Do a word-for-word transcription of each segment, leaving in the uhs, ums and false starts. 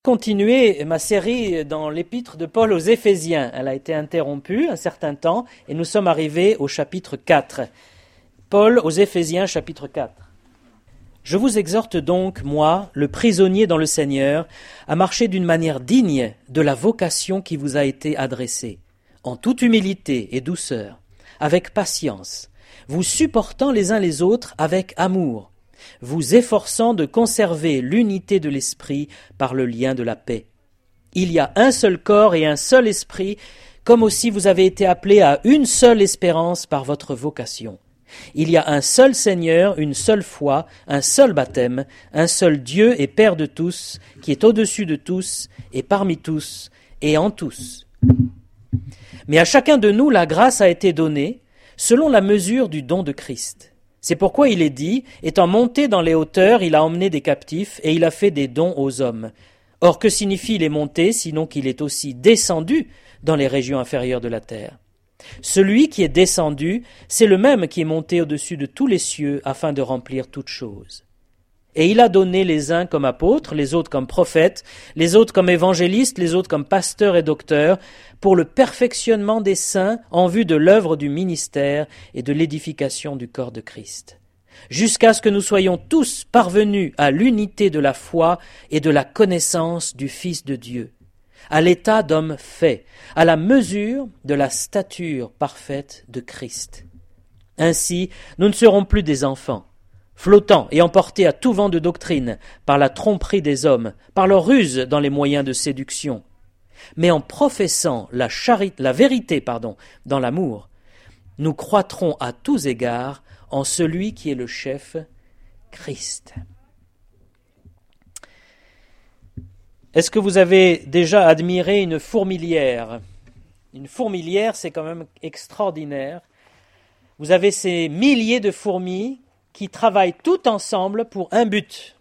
Continuer ma série dans l'épître de Paul aux Éphésiens. Elle a été interrompue un certain temps et nous sommes arrivés au chapitre quatre. Paul aux Éphésiens, chapitre quatre. Je vous exhorte donc, moi, le prisonnier dans le Seigneur, à marcher d'une manière digne de la vocation qui vous a été adressée, en toute humilité et douceur, avec patience, vous supportant les uns les autres avec amour, vous efforçant de conserver l'unité de l'esprit par le lien de la paix. Il y a un seul corps et un seul esprit, comme aussi vous avez été appelés à une seule espérance par votre vocation. Il y a un seul Seigneur, une seule foi, un seul baptême, un seul Dieu et Père de tous, qui est au-dessus de tous et parmi tous et en tous. Mais à chacun de nous, la grâce a été donnée selon la mesure du don de Christ. C'est pourquoi il est dit, étant monté dans les hauteurs, il a emmené des captifs et il a fait des dons aux hommes. Or, que signifie il est monté, sinon qu'il est aussi descendu dans les régions inférieures de la terre? Celui qui est descendu, c'est le même qui est monté au-dessus de tous les cieux afin de remplir toutes choses. Et il a donné les uns comme apôtres, les autres comme prophètes, les autres comme évangélistes, les autres comme pasteurs et docteurs, pour le perfectionnement des saints en vue de l'œuvre du ministère et de l'édification du corps de Christ, jusqu'à ce que nous soyons tous parvenus à l'unité de la foi et de la connaissance du Fils de Dieu, à l'état d'homme fait, à la mesure de la stature parfaite de Christ. Ainsi, nous ne serons plus des enfants, flottant et emportés à tout vent de doctrine par la tromperie des hommes, par leur ruse dans les moyens de séduction, mais en professant la, chari- la vérité pardon, dans l'amour, nous croîtrons à tous égards en celui qui est le chef, Christ. Est-ce que vous avez déjà admiré une fourmilière? Une fourmilière, c'est quand même extraordinaire. Vous avez ces milliers de fourmis qui travaillent toutes ensemble pour un but.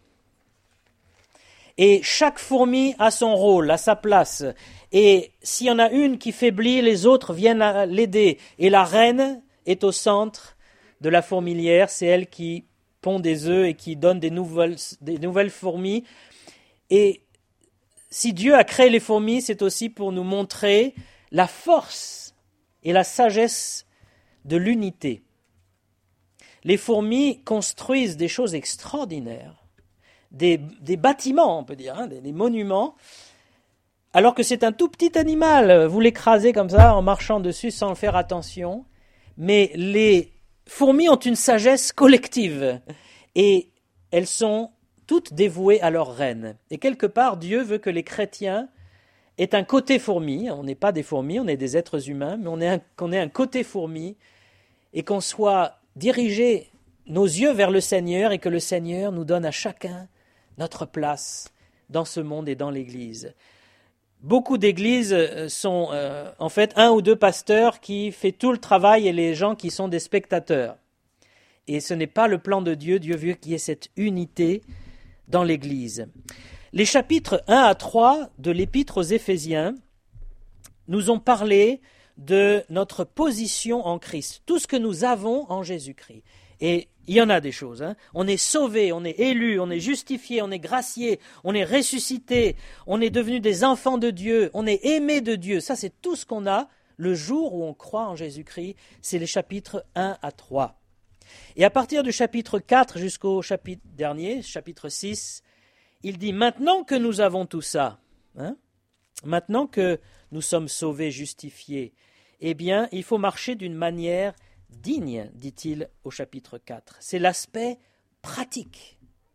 Et chaque fourmi a son rôle, a sa place. Et s'il y en a une qui faiblit, les autres viennent l'aider. Et la reine est au centre de la fourmilière. C'est elle qui pond des œufs et qui donne des nouvelles, des nouvelles fourmis. Et si Dieu a créé les fourmis, c'est aussi pour nous montrer la force et la sagesse de l'unité. Les fourmis construisent des choses extraordinaires, des, des bâtiments, on peut dire, hein, des, des monuments, alors que c'est un tout petit animal. Vous l'écrasez comme ça en marchant dessus sans faire attention. Mais les fourmis ont une sagesse collective et elles sont toutes dévouées à leur reine. Et quelque part, Dieu veut que les chrétiens aient un côté fourmi. On n'est pas des fourmis, on est des êtres humains, mais on est un, qu'on ait un côté fourmi et qu'on soit diriger nos yeux vers le Seigneur et que le Seigneur nous donne à chacun notre place dans ce monde et dans l'Église. Beaucoup d'églises sont euh, en fait un ou deux pasteurs qui fait tout le travail et les gens qui sont des spectateurs. Et ce n'est pas le plan de Dieu. Dieu veut qu'il y ait cette unité dans l'Église. Les chapitres un à trois de l'Épître aux Éphésiens nous ont parlé de notre position en Christ, tout ce que nous avons en Jésus-Christ. Et il y en a des choses. Hein. On est sauvé, on est élu, on est justifié, on est gracié, on est ressuscité, on est devenu des enfants de Dieu, on est aimé de Dieu. Ça, c'est tout ce qu'on a le jour où on croit en Jésus-Christ. C'est les chapitres un à trois. Et à partir du chapitre quatre jusqu'au chapitre dernier, chapitre six, il dit « Maintenant que nous avons tout ça, hein, maintenant que nous sommes sauvés, justifiés, eh bien, il faut marcher d'une manière digne, dit-il au chapitre quatre. C'est l'aspect pratique.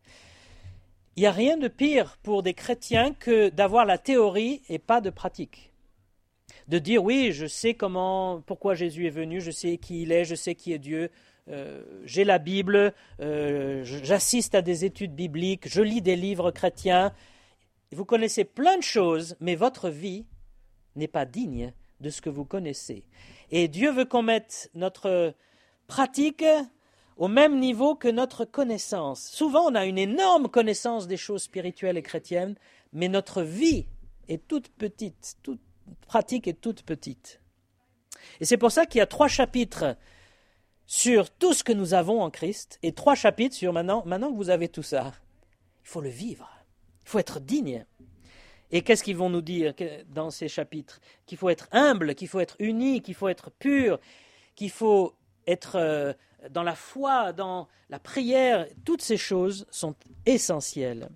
Il n'y a rien de pire pour des chrétiens que d'avoir la théorie et pas de pratique. De dire, oui, je sais comment, pourquoi Jésus est venu, je sais qui il est, je sais qui est Dieu, euh, j'ai la Bible, euh, j'assiste à des études bibliques, je lis des livres chrétiens. Vous connaissez plein de choses, mais votre vie n'est pas digne de ce que vous connaissez. Et Dieu veut qu'on mette notre pratique au même niveau que notre connaissance. Souvent, on a une énorme connaissance des choses spirituelles et chrétiennes, mais notre vie est toute petite, toute pratique est toute petite. Et c'est pour ça qu'il y a trois chapitres sur tout ce que nous avons en Christ et trois chapitres sur maintenant, maintenant que vous avez tout ça, il faut le vivre, il faut être digne. Et qu'est-ce qu'ils vont nous dire dans ces chapitres? Qu'il faut être humble, qu'il faut être uni, qu'il faut être pur, qu'il faut être dans la foi, dans la prière. Toutes ces choses sont essentielles.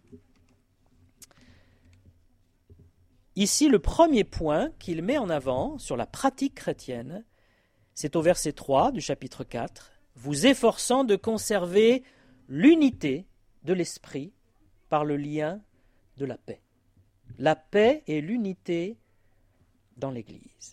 Ici, le premier point qu'il met en avant sur la pratique chrétienne, c'est au verset trois du chapitre quatre, « Vous efforçant de conserver l'unité de l'esprit par le lien de la paix. » La paix et l'unité dans l'Église.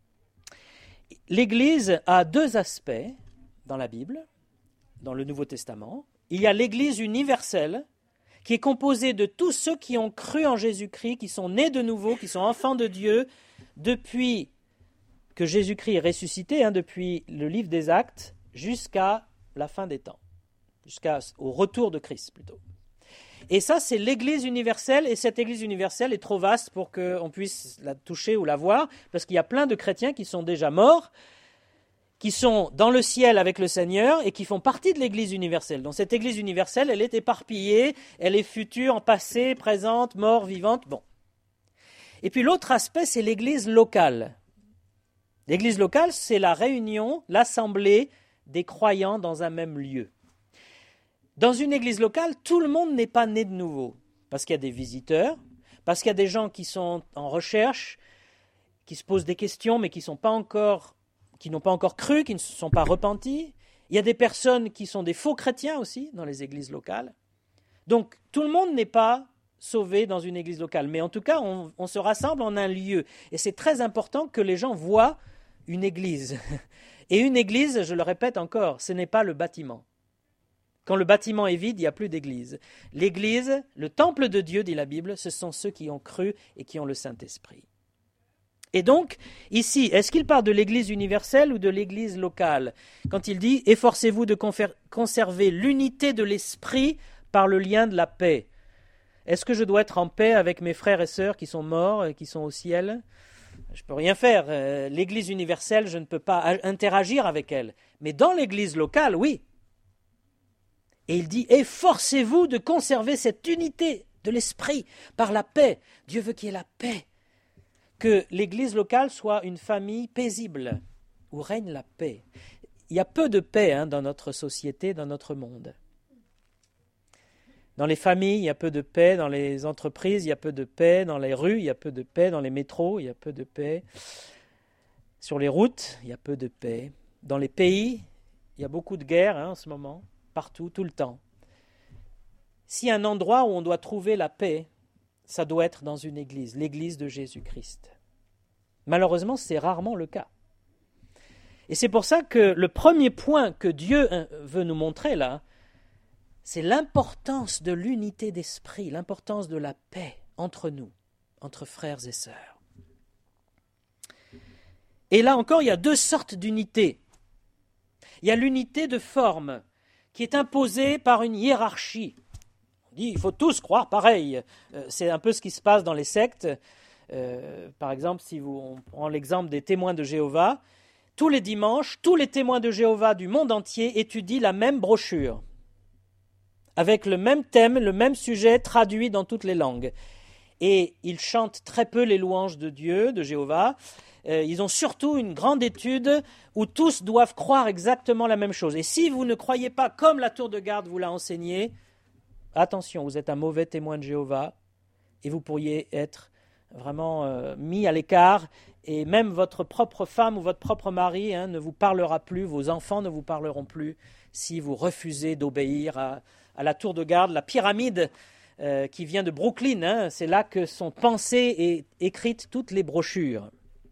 L'Église a deux aspects dans la Bible, dans le Nouveau Testament. Il y a l'Église universelle, qui est composée de tous ceux qui ont cru en Jésus-Christ, qui sont nés de nouveau, qui sont enfants de Dieu, depuis que Jésus-Christ est ressuscité, hein, depuis le livre des Actes, jusqu'à la fin des temps, jusqu'au retour de Christ plutôt. Et ça, c'est l'Église universelle, et cette Église universelle est trop vaste pour qu'on puisse la toucher ou la voir, parce qu'il y a plein de chrétiens qui sont déjà morts, qui sont dans le ciel avec le Seigneur et qui font partie de l'Église universelle. Donc cette Église universelle, elle est éparpillée, elle est future, passée, présente, morte, vivante. Bon. Et puis l'autre aspect, c'est l'Église locale. L'Église locale, c'est la réunion, l'assemblée des croyants dans un même lieu. Dans une Église locale, tout le monde n'est pas né de nouveau, parce qu'il y a des visiteurs, parce qu'il y a des gens qui sont en recherche, qui se posent des questions, mais qui sont pas encore qui n'ont pas encore cru, qui ne se sont pas repentis. Il y a des personnes qui sont des faux chrétiens aussi dans les églises locales. Donc, tout le monde n'est pas sauvé dans une église locale, mais en tout cas, on, on se rassemble en un lieu. Et c'est très important que les gens voient une église. Et une église, je le répète encore, ce n'est pas le bâtiment. Quand le bâtiment est vide, il n'y a plus d'église. L'église, le temple de Dieu, dit la Bible, ce sont ceux qui ont cru et qui ont le Saint-Esprit. Et donc, ici, est-ce qu'il parle de l'Église universelle ou de l'Église locale? Quand il dit « Efforcez-vous de conserver l'unité de l'esprit par le lien de la paix ». Est-ce que je dois être en paix avec mes frères et sœurs qui sont morts et qui sont au ciel? Je ne peux rien faire. L'Église universelle, je ne peux pas interagir avec elle. Mais dans l'Église locale, oui. Et il dit « Efforcez-vous de conserver cette unité de l'esprit par la paix ». Dieu veut qu'il y ait la paix. Que l'Église locale soit une famille paisible, où règne la paix. Il y a peu de paix hein, dans notre société, dans notre monde. Dans les familles, il y a peu de paix. Dans les entreprises, il y a peu de paix. Dans les rues, il y a peu de paix. Dans les métros, il y a peu de paix. Sur les routes, il y a peu de paix. Dans les pays, il y a beaucoup de guerres hein, en ce moment, partout, tout le temps. S'il y a un endroit où on doit trouver la paix, ça doit être dans une église, l'église de Jésus-Christ. Malheureusement, c'est rarement le cas. Et c'est pour ça que le premier point que Dieu veut nous montrer là, c'est l'importance de l'unité d'esprit, l'importance de la paix entre nous, entre frères et sœurs. Et là encore, il y a deux sortes d'unité. Il y a l'unité de forme, qui est imposée par une hiérarchie. On dit, il faut tous croire pareil. Euh, c'est un peu ce qui se passe dans les sectes. Euh, par exemple, si vous, on prend l'exemple des témoins de Jéhovah, tous les dimanches, tous les témoins de Jéhovah du monde entier étudient la même brochure, avec le même thème, le même sujet traduit dans toutes les langues. Et ils chantent très peu les louanges de Dieu, de Jéhovah. Euh, ils ont surtout une grande étude où tous doivent croire exactement la même chose. Et si vous ne croyez pas comme la tour de garde vous l'a enseigné, attention, vous êtes un mauvais témoin de Jéhovah et vous pourriez être vraiment euh, mis à l'écart et même votre propre femme ou votre propre mari hein, ne vous parlera plus, vos enfants ne vous parleront plus si vous refusez d'obéir à, à la tour de garde, la pyramide euh, qui vient de Brooklyn. Hein, c'est là que sont pensées et écrites toutes les brochures.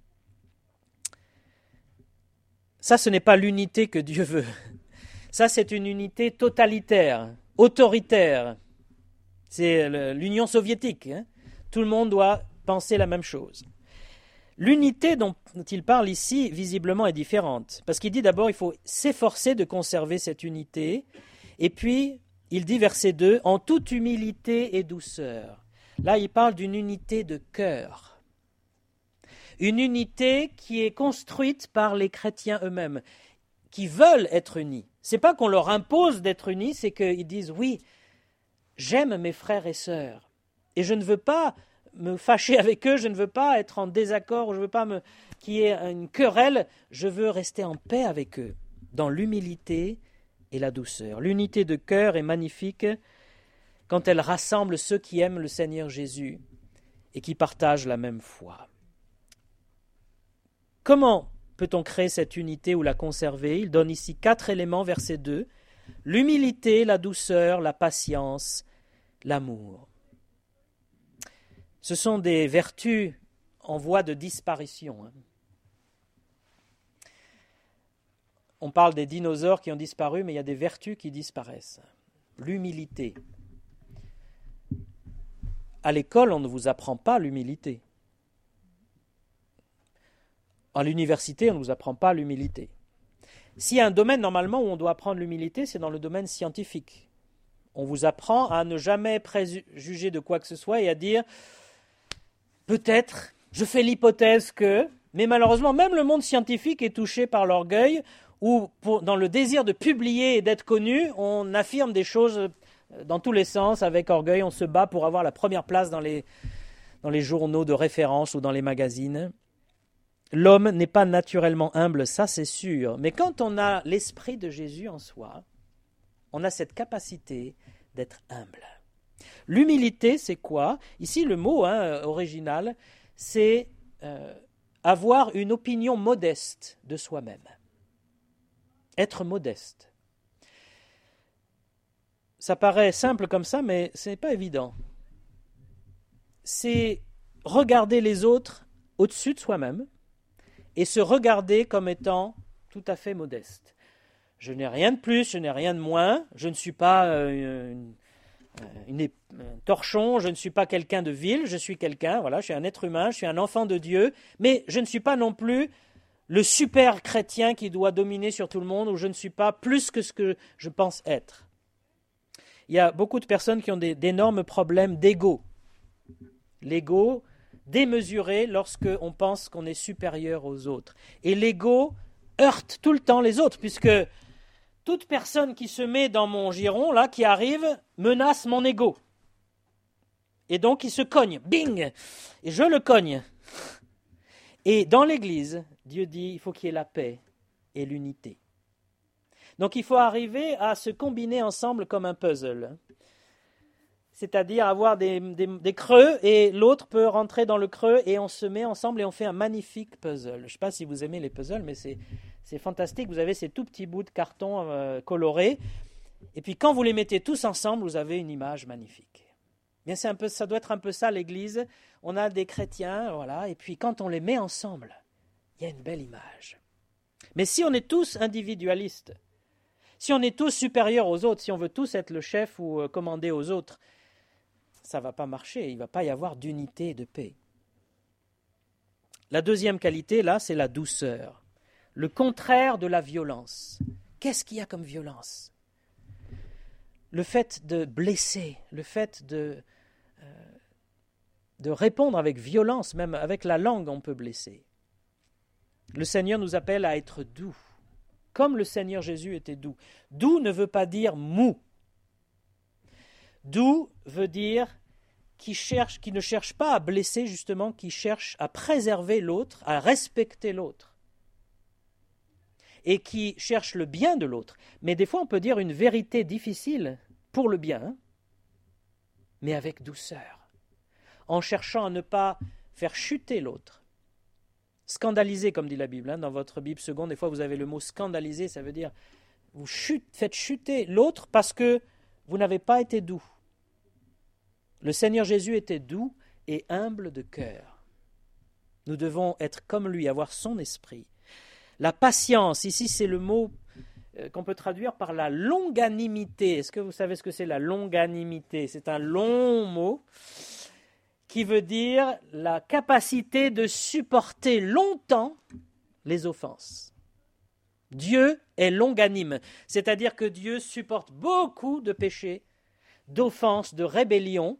Ça, ce n'est pas l'unité que Dieu veut. Ça, c'est une unité totalitaire, autoritaire. C'est l'Union soviétique. Hein. Tout le monde doit penser la même chose. L'unité dont il parle ici, visiblement, est différente. Parce qu'il dit d'abord, il faut s'efforcer de conserver cette unité. Et puis, il dit, verset deux, « En toute humilité et douceur ». Là, il parle d'une unité de cœur. Une unité qui est construite par les chrétiens eux-mêmes, qui veulent être unis. Ce n'est pas qu'on leur impose d'être unis, c'est qu'ils disent « Oui, j'aime mes frères et sœurs. Et je ne veux pas me fâcher avec eux, je ne veux pas être en désaccord, je ne veux pas me, qu'il y ait une querelle, je veux rester en paix avec eux, dans l'humilité et la douceur. L'unité de cœur est magnifique quand elle rassemble ceux qui aiment le Seigneur Jésus et qui partagent la même foi. Comment peut-on créer cette unité ou la conserver? Il donne ici quatre éléments, verset deux. L'humilité, la douceur, la patience, l'amour. Ce sont des vertus en voie de disparition. On parle des dinosaures qui ont disparu, mais il y a des vertus qui disparaissent. L'humilité. À l'école, on ne vous apprend pas l'humilité. À l'université, on ne vous apprend pas l'humilité. S'il y a un domaine normalement où on doit apprendre l'humilité, c'est dans le domaine scientifique. On vous apprend à ne jamais préjuger de quoi que ce soit et à dire « peut-être, je fais l'hypothèse que… » Mais malheureusement, même le monde scientifique est touché par l'orgueil où, pour, dans le désir de publier et d'être connu, on affirme des choses dans tous les sens avec orgueil. On se bat pour avoir la première place dans les, dans les journaux de référence ou dans les magazines. L'homme n'est pas naturellement humble, ça c'est sûr. Mais quand on a l'esprit de Jésus en soi, on a cette capacité d'être humble. L'humilité, c'est quoi? Ici, le mot hein, original, c'est euh, avoir une opinion modeste de soi-même. Être modeste. Ça paraît simple comme ça, mais ce n'est pas évident. C'est regarder les autres au-dessus de soi-même et se regarder comme étant tout à fait modeste. Je n'ai rien de plus, je n'ai rien de moins, je ne suis pas euh, une, une, un torchon, je ne suis pas quelqu'un de vil, je suis quelqu'un, voilà, je suis un être humain, je suis un enfant de Dieu, mais je ne suis pas non plus le super chrétien qui doit dominer sur tout le monde, ou je ne suis pas plus que ce que je pense être. Il y a beaucoup de personnes qui ont des, d'énormes problèmes d'ego. L'ego démesuré lorsqu'on pense qu'on est supérieur aux autres. Et l'ego heurte tout le temps les autres, puisque toute personne qui se met dans mon giron, là, qui arrive, menace mon ego. Et donc il se cogne, bing, et je le cogne. Et dans l'Église, Dieu dit, il faut qu'il y ait la paix et l'unité. Donc il faut arriver à se combiner ensemble comme un puzzle. C'est-à-dire avoir des, des, des creux et l'autre peut rentrer dans le creux et on se met ensemble et on fait un magnifique puzzle. Je ne sais pas si vous aimez les puzzles, mais c'est, c'est fantastique. Vous avez ces tout petits bouts de carton euh, colorés et puis quand vous les mettez tous ensemble, vous avez une image magnifique. Bien, c'est un peu, ça doit être un peu ça l'Église. On a des chrétiens, voilà, et puis quand on les met ensemble, il y a une belle image. Mais si on est tous individualistes, si on est tous supérieurs aux autres, si on veut tous être le chef ou commander aux autres, ça ne va pas marcher, il ne va pas y avoir d'unité et de paix. La deuxième qualité, là, c'est la douceur. Le contraire de la violence. Qu'est-ce qu'il y a comme violence? Le fait de blesser, le fait de, euh, de répondre avec violence, même avec la langue, on peut blesser. Le Seigneur nous appelle à être doux, comme le Seigneur Jésus était doux. Doux ne veut pas dire mou. Doux veut dire qui, cherche, qui ne cherche pas à blesser, justement, qui cherche à préserver l'autre, à respecter l'autre. Et qui cherche le bien de l'autre. Mais des fois, on peut dire une vérité difficile pour le bien, mais avec douceur, en cherchant à ne pas faire chuter l'autre. Scandaliser, comme dit la Bible. Hein, dans votre Bible seconde, des fois, vous avez le mot scandaliser, ça veut dire vous chute, faites chuter l'autre parce que vous n'avez pas été doux. Le Seigneur Jésus était doux et humble de cœur. Nous devons être comme lui, avoir son esprit. La patience, ici c'est le mot qu'on peut traduire par la longanimité. Est-ce que vous savez ce que c'est la longanimité? C'est un long mot qui veut dire la capacité de supporter longtemps les offenses. Dieu est longanime, c'est-à-dire que Dieu supporte beaucoup de péchés, d'offenses, de rébellions,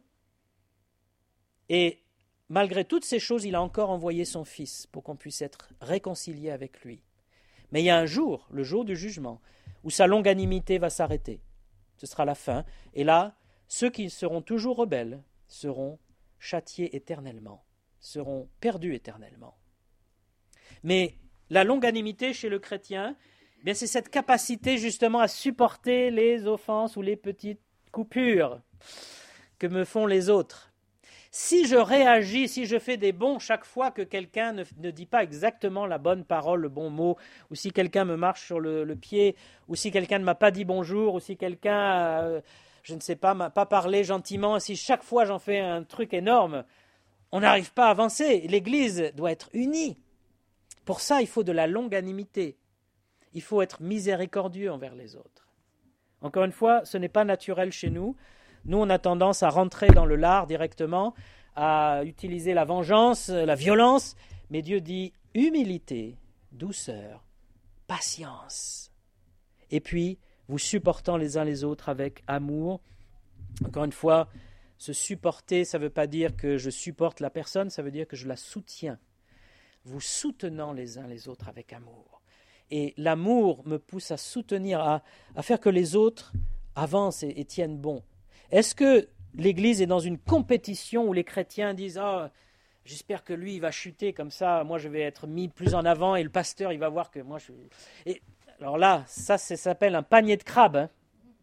et malgré toutes ces choses, il a encore envoyé son Fils pour qu'on puisse être réconcilié avec lui. Mais il y a un jour, le jour du jugement, où sa longanimité va s'arrêter. Ce sera la fin. Et là, ceux qui seront toujours rebelles seront châtiés éternellement, seront perdus éternellement. Mais la longanimité chez le chrétien, eh bien c'est cette capacité justement à supporter les offenses ou les petites coupures que me font les autres. Si je réagis, si je fais des bons chaque fois que quelqu'un ne, ne dit pas exactement la bonne parole, le bon mot, ou si quelqu'un me marche sur le, le pied, ou si quelqu'un ne m'a pas dit bonjour, ou si quelqu'un, euh, je ne sais pas, m'a pas parlé gentiment, si chaque fois j'en fais un truc énorme, on n'arrive pas à avancer. L'Église doit être unie. Pour ça, il faut de la longanimité. Il faut être miséricordieux envers les autres. Encore une fois, ce n'est pas naturel chez nous. Nous, on a tendance à rentrer dans le lard directement, à utiliser la vengeance, la violence. Mais Dieu dit humilité, douceur, patience. Et puis, vous supportant les uns les autres avec amour. Encore une fois, se supporter, ça ne veut pas dire que je supporte la personne, ça veut dire que je la soutiens. Vous soutenant les uns les autres avec amour. Et l'amour me pousse à soutenir, à, à faire que les autres avancent et, et tiennent bon. Est-ce que l'Église est dans une compétition où les chrétiens disent « Ah, oh, j'espère que lui, il va chuter comme ça, moi je vais être mis plus en avant et le pasteur, il va voir que moi je suis... » Et alors là, ça, ça s'appelle un panier de crabes. Hein.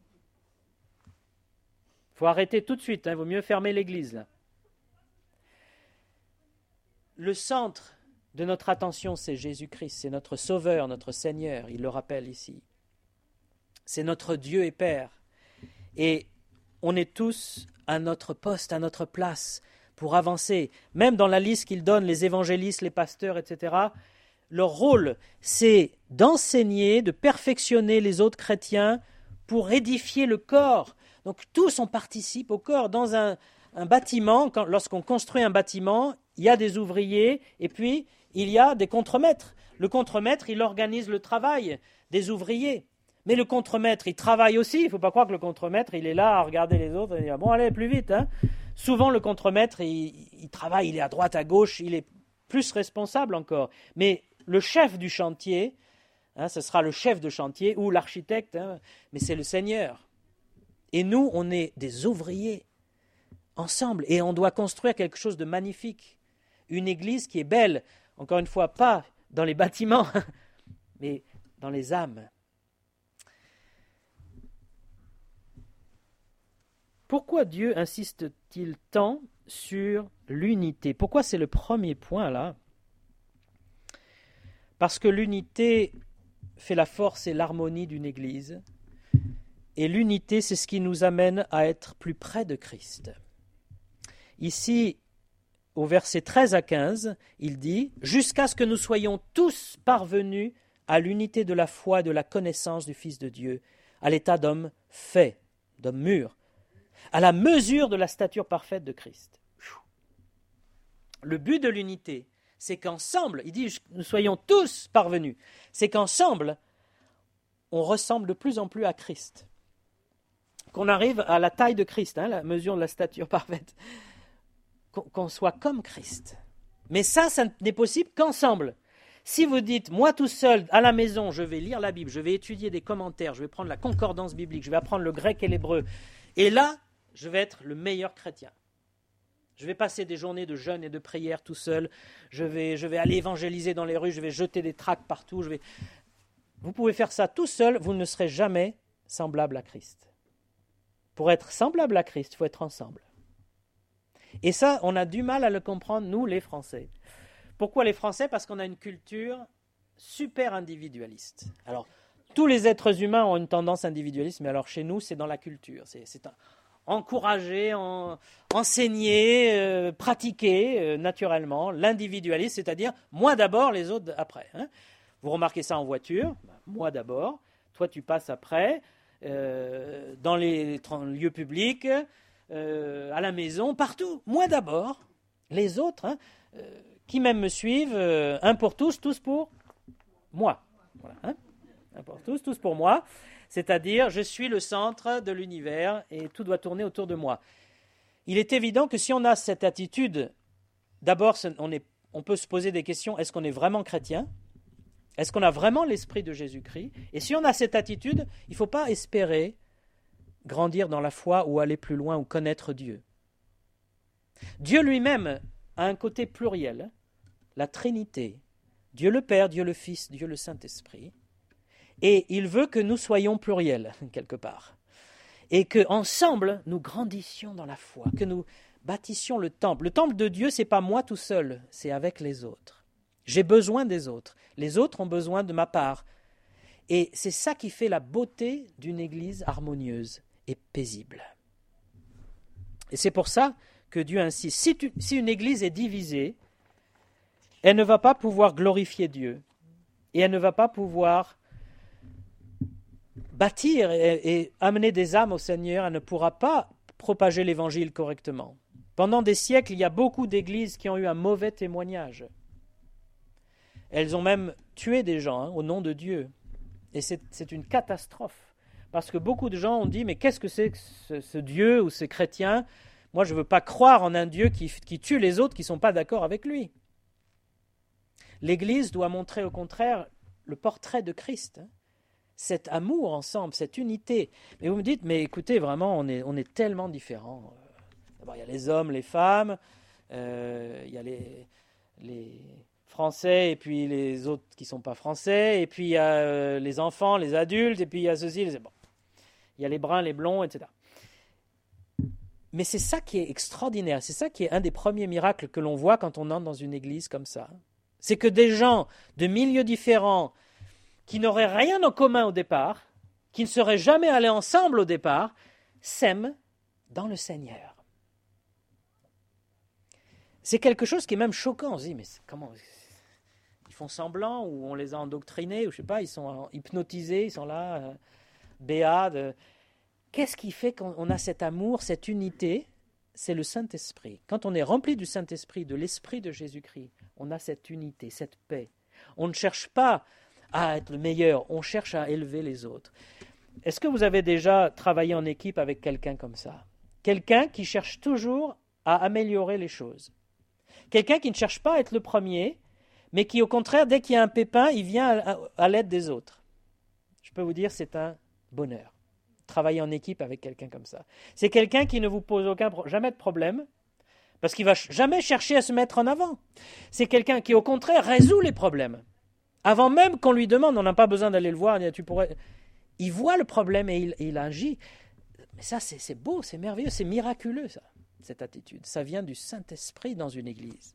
Faut arrêter tout de suite, il hein, vaut mieux fermer l'Église. Là. Le centre de notre attention, c'est Jésus-Christ, c'est notre Sauveur, notre Seigneur, il le rappelle ici. C'est notre Dieu et Père. Et on est tous à notre poste, à notre place pour avancer. Même dans la liste qu'il donne, les évangélistes, les pasteurs, et cetera, leur rôle, c'est d'enseigner, de perfectionner les autres chrétiens pour édifier le corps. Donc tous on participe au corps. Dans un, un bâtiment, quand, lorsqu'on construit un bâtiment, il y a des ouvriers et puis il y a des contremaîtres. Le contremaître, il organise le travail des ouvriers. Mais le contremaître, il travaille aussi. Il ne faut pas croire que le contremaître, il est là à regarder les autres et dire « Bon, allez, plus vite. Hein ». Souvent, le contremaître, il, il travaille, il est à droite, à gauche, il est plus responsable encore. Mais le chef du chantier, hein, ce sera le chef de chantier ou l'architecte, hein, mais c'est le Seigneur. Et nous, on est des ouvriers ensemble et on doit construire quelque chose de magnifique. Une église qui est belle, encore une fois, pas dans les bâtiments, mais dans les âmes. Pourquoi Dieu insiste-t-il tant sur l'unité ? Pourquoi c'est le premier point là ? Parce que l'unité fait la force et l'harmonie d'une église. Et l'unité, c'est ce qui nous amène à être plus près de Christ. Ici, au verset treize à quinze, il dit « Jusqu'à ce que nous soyons tous parvenus à l'unité de la foi et de la connaissance du Fils de Dieu, à l'état d'homme fait, d'homme mûr, à la mesure de la stature parfaite de Christ. » Le but de l'unité, c'est qu'ensemble, il dit « Nous soyons tous parvenus », c'est qu'ensemble, on ressemble de plus en plus à Christ. Qu'on arrive à la taille de Christ, hein, la mesure de la stature parfaite. Qu'on soit comme Christ. Mais ça, ça n'est possible qu'ensemble. Si vous dites, moi tout seul, à la maison, je vais lire la Bible, je vais étudier des commentaires, je vais prendre la concordance biblique, je vais apprendre le grec et l'hébreu, et là, je vais être le meilleur chrétien. Je vais passer des journées de jeûne et de prière tout seul, je vais, je vais aller évangéliser dans les rues, je vais jeter des tracts partout. Je vais... Vous pouvez faire ça tout seul, vous ne serez jamais semblable à Christ. Pour être semblable à Christ, il faut être ensemble. Et ça, on a du mal à le comprendre, nous, les Français. Pourquoi les Français ? Parce qu'on a une culture super individualiste. Alors, tous les êtres humains ont une tendance individualiste, mais alors chez nous, c'est dans la culture. C'est, c'est un, encourager, en, enseigner, euh, pratiquer euh, naturellement l'individualisme, c'est-à-dire moi d'abord, les autres après. Hein. Vous remarquez ça en voiture, moi d'abord, toi tu passes après, euh, dans les lieux publics, euh, à la maison, partout, moi d'abord, les autres, hein, euh, qui même me suivent, euh, un pour tous, tous pour moi. Voilà, hein. Un pour tous, tous pour moi, c'est-à-dire je suis le centre de l'univers et tout doit tourner autour de moi. Il est évident que si on a cette attitude, d'abord on, est, on peut se poser des questions, est-ce qu'on est vraiment chrétien ? Est-ce qu'on a vraiment l'esprit de Jésus-Christ ? Et si on a cette attitude, il ne faut pas espérer grandir dans la foi ou aller plus loin ou connaître Dieu. Dieu lui-même a un côté pluriel, la Trinité, Dieu le Père, Dieu le Fils, Dieu le Saint-Esprit, et il veut que nous soyons pluriels, quelque part, et qu'ensemble, nous grandissions dans la foi, que nous bâtissions le temple. Le temple de Dieu, ce n'est pas moi tout seul, c'est avec les autres. J'ai besoin des autres, les autres ont besoin de ma part. Et c'est ça qui fait la beauté d'une Église harmonieuse et paisible. Et c'est pour ça que Dieu insiste. Si, tu, si une Église est divisée, elle ne va pas pouvoir glorifier Dieu. Et elle ne va pas pouvoir bâtir et, et amener des âmes au Seigneur. Elle ne pourra pas propager l'Évangile correctement. Pendant des siècles, il y a beaucoup d'églises qui ont eu un mauvais témoignage. Elles ont même tué des gens hein, au nom de Dieu. Et c'est, c'est une catastrophe. Parce que beaucoup de gens ont dit, mais qu'est-ce que c'est que ce, ce Dieu ou ces chrétiens ? Moi, je ne veux pas croire en un Dieu qui, qui tue les autres qui ne sont pas d'accord avec lui. L'Église doit montrer au contraire le portrait de Christ. Hein, cet amour ensemble, cette unité. Mais vous me dites, mais écoutez, vraiment, on est, on est tellement différents. D'abord, il y a les hommes, les femmes, euh, il y a les... les Français et puis les autres qui ne sont pas français, et puis il y a euh, les enfants, les adultes, et puis il y a ceci, les... Bon. Il y a les bruns, les blonds, et cetera. Mais c'est ça qui est extraordinaire, c'est ça qui est un des premiers miracles que l'on voit quand on entre dans une église comme ça. C'est que des gens de milieux différents, qui n'auraient rien en commun au départ, qui ne seraient jamais allés ensemble au départ, s'aiment dans le Seigneur. C'est quelque chose qui est même choquant. On se dit, mais comment... Ils font semblant ou on les a endoctrinés, ou je sais pas, ils sont hypnotisés, ils sont là, euh, béats. De... Qu'est-ce qui fait qu'on a cet amour, cette unité ? C'est le Saint-Esprit. Quand on est rempli du Saint-Esprit, de l'Esprit de Jésus-Christ, on a cette unité, cette paix. On ne cherche pas à être le meilleur, on cherche à élever les autres. Est-ce que vous avez déjà travaillé en équipe avec quelqu'un comme ça ? Quelqu'un qui cherche toujours à améliorer les choses. Quelqu'un qui ne cherche pas à être le premier, mais qui, au contraire, dès qu'il y a un pépin, il vient à, à, à l'aide des autres. Je peux vous dire, c'est un bonheur. Travailler en équipe avec quelqu'un comme ça. C'est quelqu'un qui ne vous pose aucun, jamais de problème, parce qu'il ne va jamais chercher à se mettre en avant. C'est quelqu'un qui, au contraire, résout les problèmes. Avant même qu'on lui demande, on n'a pas besoin d'aller le voir, tu pourrais... il voit le problème et il, et il agit. Mais ça, c'est, c'est beau, c'est merveilleux, c'est miraculeux, ça, cette attitude. Ça vient du Saint-Esprit dans une église.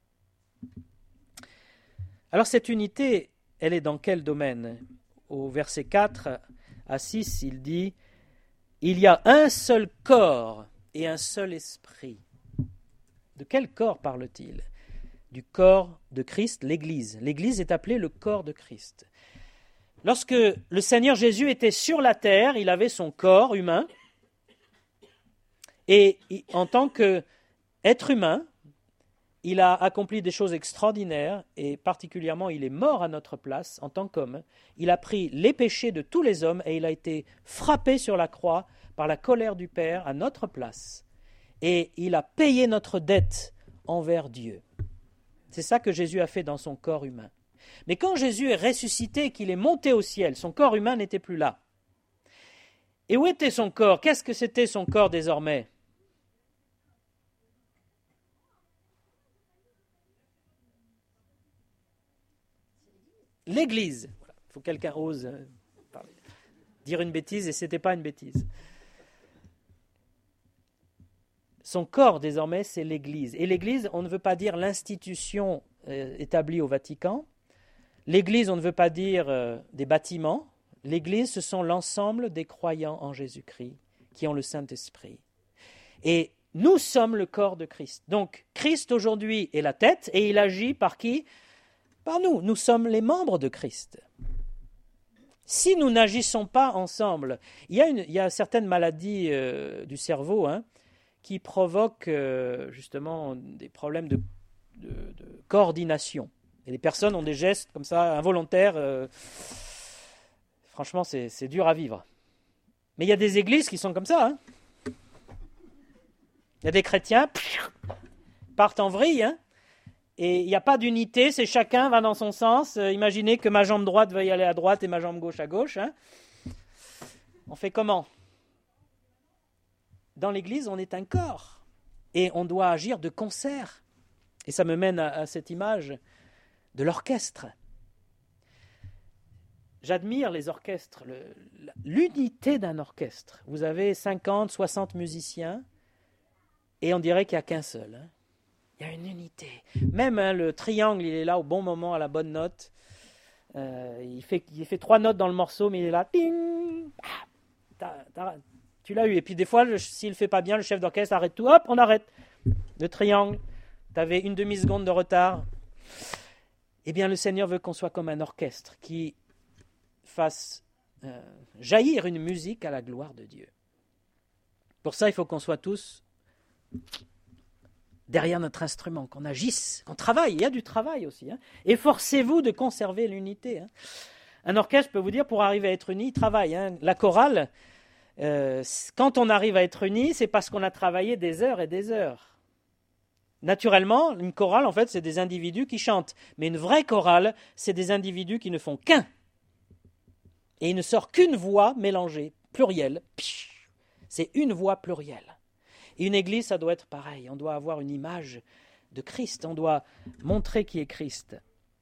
Alors cette unité, elle est dans quel domaine ? Au verset quatre à six, il dit « Il y a un seul corps et un seul esprit ». De quel corps parle-t-il ? Du corps de Christ, l'Église. L'Église est appelée le corps de Christ. Lorsque le Seigneur Jésus était sur la terre, il avait son corps humain, et en tant qu'être humain, il a accompli des choses extraordinaires, et particulièrement, il est mort à notre place en tant qu'homme. Il a pris les péchés de tous les hommes et il a été frappé sur la croix par la colère du Père à notre place. Et il a payé notre dette envers Dieu. C'est ça que Jésus a fait dans son corps humain. Mais quand Jésus est ressuscité, qu'il est monté au ciel, son corps humain n'était plus là. Et où était son corps ? Qu'est-ce que c'était son corps désormais ? L'Église. Il voilà. faut que quelqu'un ose euh, parler. Dire une bêtise et ce n'était pas une bêtise. Son corps, désormais, c'est l'Église. Et l'Église, on ne veut pas dire l'institution euh, établie au Vatican. L'Église, on ne veut pas dire euh, des bâtiments. L'Église, ce sont l'ensemble des croyants en Jésus-Christ qui ont le Saint-Esprit. Et nous sommes le corps de Christ. Donc, Christ, aujourd'hui, est la tête et il agit par qui ? Par nous, nous sommes les membres de Christ. Si nous n'agissons pas ensemble, il y a, une, il y a certaines maladies euh, du cerveau hein, qui provoquent euh, justement des problèmes de, de, de coordination. Et les personnes ont des gestes comme ça, involontaires. Euh, franchement, c'est, c'est dur à vivre. Mais il y a des églises qui sont comme ça. Hein. Il y a des chrétiens qui partent en vrille, hein. Et il n'y a pas d'unité, c'est chacun va dans son sens. Euh, imaginez que ma jambe droite veuille aller à droite et ma jambe gauche à gauche. Hein. On fait comment ? Dans l'Église, on est un corps. et on doit agir de concert. Et ça me mène à, à cette image de l'orchestre. J'admire les orchestres, le, l'unité d'un orchestre. Vous avez cinquante, soixante musiciens et on dirait qu'il n'y a qu'un seul. Hein. Il y a une unité. Même hein, le triangle, il est là au bon moment, à la bonne note. Euh, il, fait, il fait trois notes dans le morceau, mais il est là. Ting, ah, t'as, t'as, tu l'as eu. Et puis des fois, le, s'il ne fait pas bien, le chef d'orchestre arrête tout. Hop, on arrête. Le triangle, tu avais une demi-seconde de retard. Eh bien, le Seigneur veut qu'on soit comme un orchestre qui fasse euh, jaillir une musique à la gloire de Dieu. Pour ça, il faut qu'on soit tous derrière notre instrument, qu'on agisse, qu'on travaille. Il y a du travail aussi. Hein. Efforcez-vous de conserver l'unité. Hein. Un orchestre, je peux vous dire, pour arriver à être uni, il travaille. Hein. La chorale, euh, quand on arrive à être uni, c'est parce qu'on a travaillé des heures et des heures. Naturellement, une chorale, en fait, c'est des individus qui chantent. Mais une vraie chorale, c'est des individus qui ne font qu'un. Et il ne sort qu'une voix mélangée, plurielle. C'est une voix plurielle. Et une église, ça doit être pareil. On doit avoir une image de Christ. On doit montrer qui est Christ.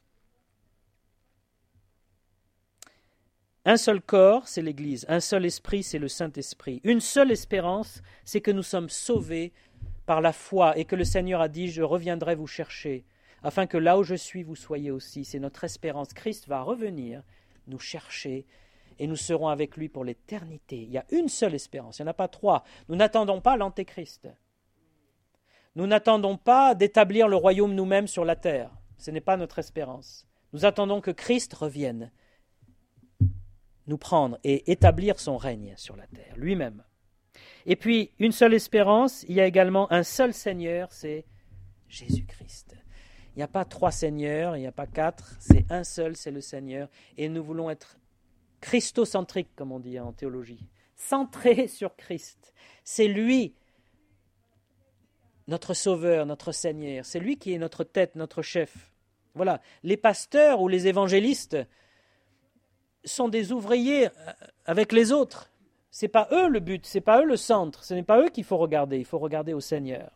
Un seul corps, c'est l'église. Un seul esprit, c'est le Saint-Esprit. Une seule espérance, c'est que nous sommes sauvés par la foi et que le Seigneur a dit « Je reviendrai vous chercher, afin que là où je suis, vous soyez aussi ». C'est notre espérance. Christ va revenir nous chercher et nous serons avec lui pour l'éternité. Il y a une seule espérance, il n'y en a pas trois. Nous n'attendons pas l'antéchrist. Nous n'attendons pas d'établir le royaume nous-mêmes sur la terre. Ce n'est pas notre espérance. Nous attendons que Christ revienne nous prendre et établir son règne sur la terre, lui-même. Et puis, une seule espérance, il y a également un seul Seigneur, c'est Jésus-Christ. Il n'y a pas trois seigneurs, il n'y a pas quatre, c'est un seul, c'est le Seigneur. Et nous voulons être christocentriques, comme on dit en théologie, centrés sur Christ. C'est lui, notre Sauveur, notre Seigneur. C'est lui qui est notre tête, notre chef. Voilà. Les pasteurs ou les évangélistes sont des ouvriers avec les autres. Ce n'est pas eux le but, ce n'est pas eux le centre, ce n'est pas eux qu'il faut regarder, il faut regarder au Seigneur.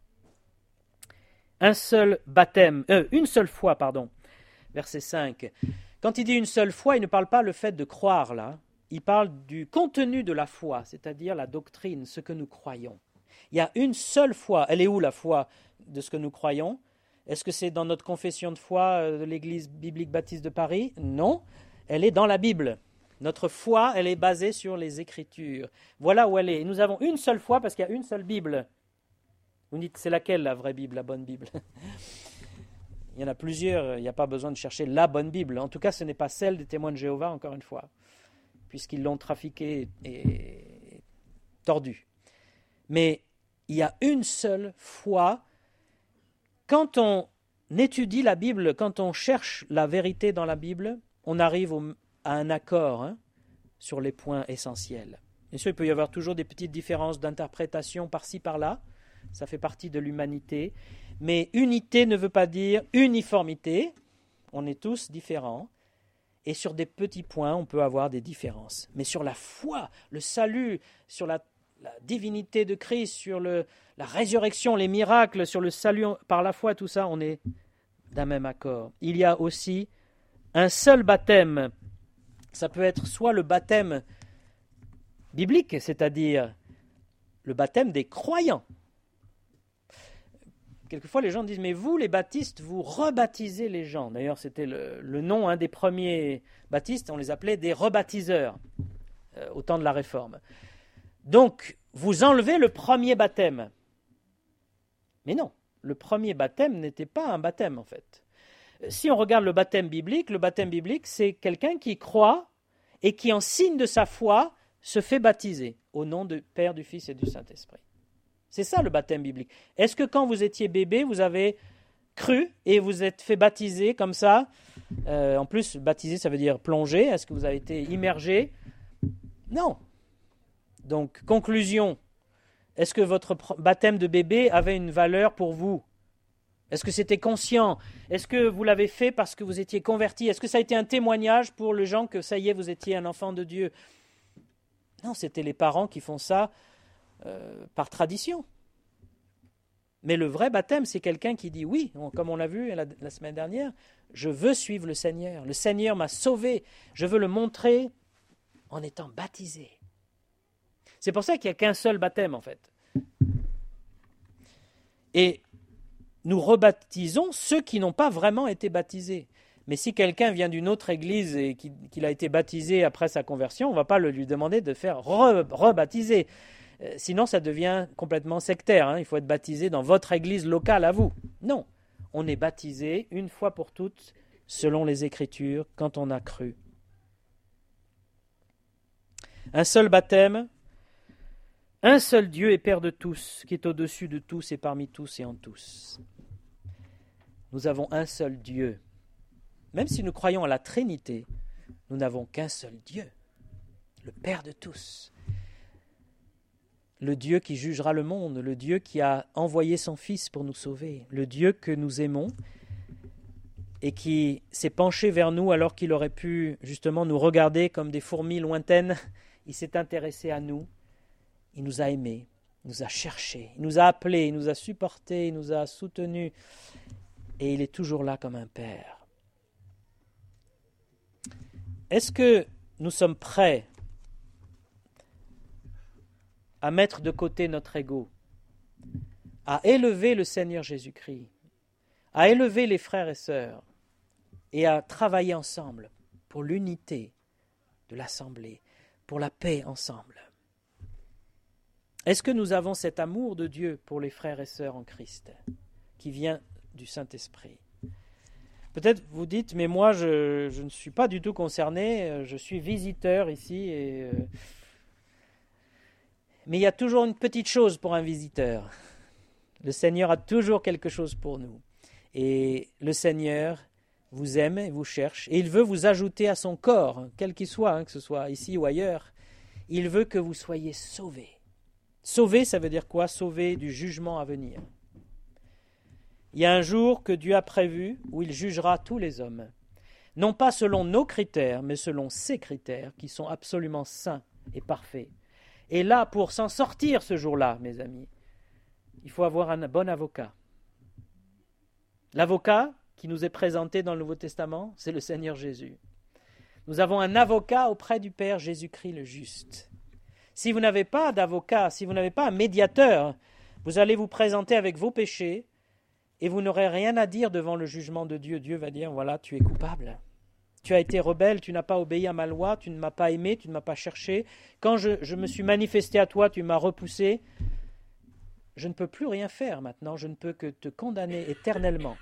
Un seul baptême, euh, une seule fois, pardon, verset cinq. Quand il dit une seule fois, il ne parle pas le fait de croire là, il parle du contenu de la foi, c'est-à-dire la doctrine, ce que nous croyons. Il y a une seule foi. Elle est où la foi de ce que nous croyons? Est-ce que c'est dans notre confession de foi de l'Église biblique baptiste de Paris? Non, elle est dans la Bible. Notre foi, elle est basée sur les Écritures. Voilà où elle est. Et nous avons une seule foi parce qu'il y a une seule Bible. Vous dites, c'est laquelle la vraie Bible, la bonne Bible? Il y en a plusieurs, il n'y a pas besoin de chercher la bonne Bible. En tout cas, ce n'est pas celle des témoins de Jéhovah, encore une fois, puisqu'ils l'ont trafiquée et tordue. Mais il y a une seule foi. Quand on étudie la Bible, quand on cherche la vérité dans la Bible, on arrive au, à un accord hein, sur les points essentiels. Bien sûr, il peut y avoir toujours des petites différences d'interprétation par-ci, par-là. Ça fait partie de l'humanité. Mais unité ne veut pas dire uniformité. On est tous différents. Et sur des petits points, on peut avoir des différences. Mais sur la foi, le salut, sur la, la divinité de Christ, sur le, la résurrection, les miracles, sur le salut par la foi, tout ça, on est d'un même accord. Il y a aussi un seul baptême. Ça peut être soit le baptême biblique, c'est-à-dire le baptême des croyants. Quelquefois, les gens disent, mais vous, les baptistes, vous rebaptisez les gens. D'ailleurs, c'était le, le nom hein, des premiers baptistes, on les appelait des rebaptiseurs, euh, au temps de la Réforme. Donc, vous enlevez le premier baptême. Mais non, le premier baptême n'était pas un baptême, en fait. Si on regarde le baptême biblique, le baptême biblique, c'est quelqu'un qui croit et qui, en signe de sa foi, se fait baptiser au nom du Père, du Fils et du Saint-Esprit. C'est ça le baptême biblique. Est-ce que quand vous étiez bébé, vous avez cru et vous êtes fait baptiser comme ça euh, En plus, baptiser, ça veut dire plonger. Est-ce que vous avez été immergé? Non. Donc, conclusion. Est-ce que votre baptême de bébé avait une valeur pour vous? Est-ce que c'était conscient? Est-ce que vous l'avez fait parce que vous étiez converti? Est-ce que ça a été un témoignage pour les gens que ça y est, vous étiez un enfant de Dieu? Non, c'était les parents qui font ça Euh, par tradition. Mais le vrai baptême, c'est quelqu'un qui dit oui, comme on l'a vu la, la semaine dernière, je veux suivre le Seigneur. Le Seigneur m'a sauvé. Je veux le montrer en étant baptisé. C'est pour ça qu'il n'y a qu'un seul baptême en fait. Et nous rebaptisons ceux qui n'ont pas vraiment été baptisés. Mais si quelqu'un vient d'une autre église et qu'il, qu'il a été baptisé après sa conversion, on ne va pas le, lui demander de faire re, rebaptiser. Euh, sinon, ça devient complètement sectaire. Hein. Il faut être baptisé dans votre église locale à vous. Non, on est baptisé une fois pour toutes, selon les Écritures, quand on a cru. Un seul baptême, un seul Dieu et Père de tous, qui est au-dessus de tous et parmi tous et en tous. Nous avons un seul Dieu. Même si nous croyons à la Trinité, nous n'avons qu'un seul Dieu, le Père de tous. Le Dieu qui jugera le monde, le Dieu qui a envoyé son Fils pour nous sauver, le Dieu que nous aimons et qui s'est penché vers nous alors qu'il aurait pu justement nous regarder comme des fourmis lointaines. Il s'est intéressé à nous, il nous a aimés, il nous a cherchés, il nous a appelés, il nous a supportés, il nous a soutenus et il est toujours là comme un Père. Est-ce que nous sommes prêts à mettre de côté notre ego, à élever le Seigneur Jésus-Christ, à élever les frères et sœurs et à travailler ensemble pour l'unité de l'Assemblée, pour la paix ensemble? Est-ce que nous avons cet amour de Dieu pour les frères et sœurs en Christ qui vient du Saint-Esprit? Peut-être vous dites, mais moi je, je ne suis pas du tout concerné, je suis visiteur ici. Et, euh... Mais il y a toujours une petite chose pour un visiteur. Le Seigneur a toujours quelque chose pour nous. Et le Seigneur vous aime et vous cherche. Et il veut vous ajouter à son corps, quel qu'il soit, hein, que ce soit ici ou ailleurs. Il veut que vous soyez sauvés. Sauver, ça veut dire quoi? Sauver du jugement à venir. Il y a un jour que Dieu a prévu où il jugera tous les hommes, non pas selon nos critères, mais selon ses critères qui sont absolument saints et parfaits. Et là, pour s'en sortir ce jour-là, mes amis, il faut avoir un bon avocat. L'avocat qui nous est présenté dans le Nouveau Testament, c'est le Seigneur Jésus. Nous avons un avocat auprès du Père, Jésus-Christ le juste. Si vous n'avez pas d'avocat, si vous n'avez pas un médiateur, vous allez vous présenter avec vos péchés, et vous n'aurez rien à dire devant le jugement de Dieu. Dieu va dire, voilà, tu es coupable. Tu as été rebelle, tu n'as pas obéi à ma loi, tu ne m'as pas aimé, tu ne m'as pas cherché. Quand je, je me suis manifesté à toi, tu m'as repoussé. Je ne peux plus rien faire maintenant, je ne peux que te condamner éternellement.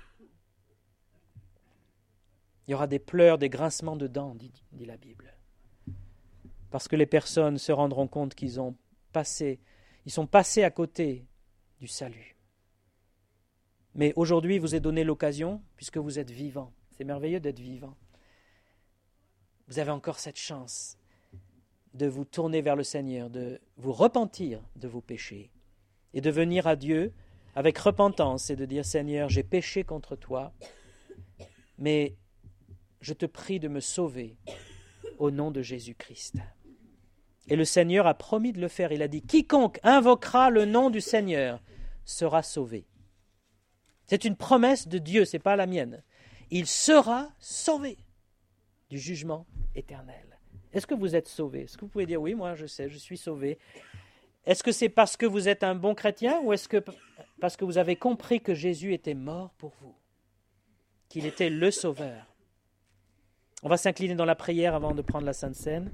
Il y aura des pleurs, des grincements de dents, dit, dit la Bible. Parce que les personnes se rendront compte qu'ils ont passé, ils sont passés à côté du salut. Mais aujourd'hui, vous est donné l'occasion, puisque vous êtes vivant. C'est merveilleux d'être vivant. Vous avez encore cette chance de vous tourner vers le Seigneur, de vous repentir de vos péchés et de venir à Dieu avec repentance et de dire, Seigneur, j'ai péché contre toi, mais je te prie de me sauver au nom de Jésus-Christ. Et le Seigneur a promis de le faire. Il a dit, quiconque invoquera le nom du Seigneur sera sauvé. C'est une promesse de Dieu, ce n'est pas la mienne. Il sera sauvé du jugement éternel. Est-ce que vous êtes sauvé? Est-ce que vous pouvez dire, oui, moi je sais, je suis sauvé. Est-ce que c'est parce que vous êtes un bon chrétien ou est-ce que parce que vous avez compris que Jésus était mort pour vous, qu'il était le Sauveur? On va s'incliner dans la prière avant de prendre la Sainte Seine.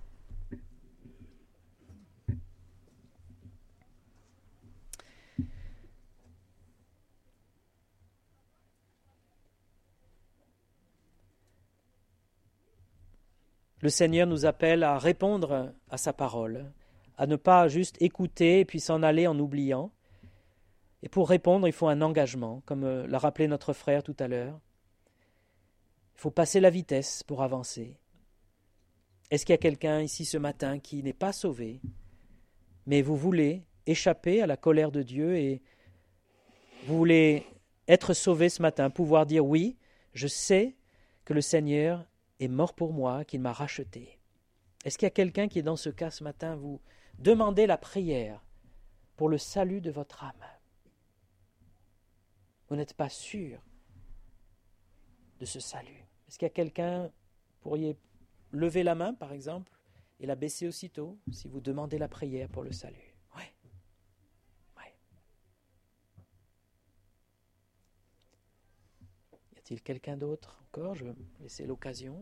Le Seigneur nous appelle à répondre à sa parole, à ne pas juste écouter et puis s'en aller en oubliant. Et pour répondre, il faut un engagement, comme l'a rappelé notre frère tout à l'heure. Il faut passer la vitesse pour avancer. Est-ce qu'il y a quelqu'un ici ce matin qui n'est pas sauvé, mais vous voulez échapper à la colère de Dieu et vous voulez être sauvé ce matin, pouvoir dire oui, je sais que le Seigneur est mort pour moi, qu'il m'a racheté. Est-ce qu'il y a quelqu'un qui est dans ce cas ce matin, vous demandez la prière pour le salut de votre âme? Vous n'êtes pas sûr de ce salut. Est-ce qu'il y a quelqu'un, vous pourriez lever la main par exemple et la baisser aussitôt si vous demandez la prière pour le salut? Oui. Oui. Y a-t-il quelqu'un d'autre encore? Je vais laisser l'occasion.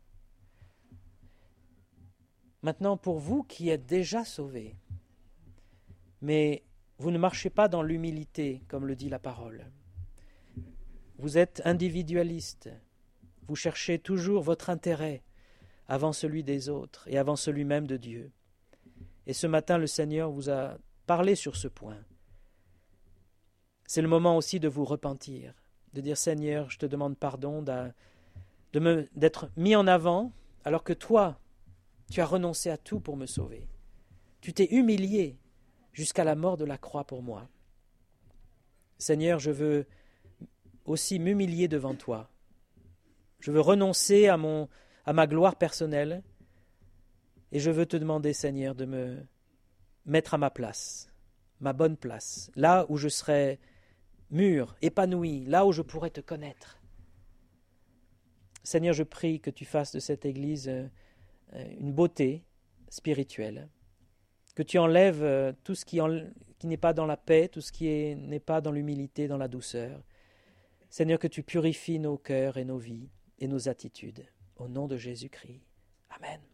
Maintenant, pour vous qui êtes déjà sauvés, mais vous ne marchez pas dans l'humilité, comme le dit la parole. Vous êtes individualiste. Vous cherchez toujours votre intérêt avant celui des autres et avant celui même de Dieu. Et ce matin, le Seigneur vous a parlé sur ce point. C'est le moment aussi de vous repentir, de dire « Seigneur, je te demande pardon de, de me, d'être mis en avant alors que toi, tu as renoncé à tout pour me sauver. Tu t'es humilié jusqu'à la mort de la croix pour moi. Seigneur, je veux aussi m'humilier devant toi. Je veux renoncer à, mon, à ma gloire personnelle et je veux te demander, Seigneur, de me mettre à ma place, ma bonne place, là où je serai mûr, épanoui, là où je pourrai te connaître. Seigneur, je prie que tu fasses de cette Église une beauté spirituelle, que tu enlèves tout ce qui, en, qui n'est pas dans la paix, tout ce qui est, n'est pas dans l'humilité, dans la douceur. Seigneur, que tu purifies nos cœurs et nos vies et nos attitudes. Au nom de Jésus-Christ. Amen.